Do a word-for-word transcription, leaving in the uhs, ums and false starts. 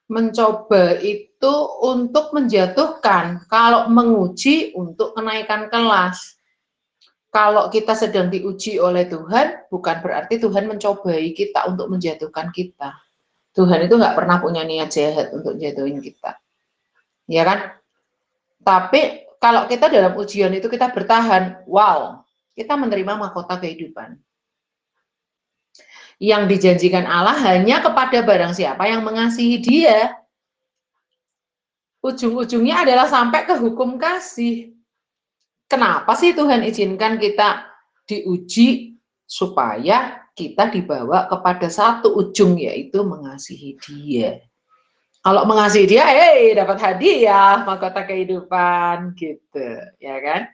Mencoba itu untuk menjatuhkan, kalau menguji untuk kenaikan kelas. Kalau kita sedang diuji oleh Tuhan, bukan berarti Tuhan mencobai kita untuk menjatuhkan kita. Tuhan itu nggak pernah punya niat jahat untuk jatuhin kita. Ya kan? Tapi kalau kita dalam ujian itu kita bertahan, wow, kita menerima mahkota kehidupan. Yang dijanjikan Allah hanya kepada barang siapa yang mengasihi Dia. Ujung-ujungnya adalah sampai ke hukum kasih. Kenapa sih Tuhan izinkan kita diuji? Supaya kita dibawa kepada satu ujung, yaitu mengasihi Dia. Kalau mengasihi Dia, eh dapat hadiah, mahkota kehidupan, gitu, ya kan?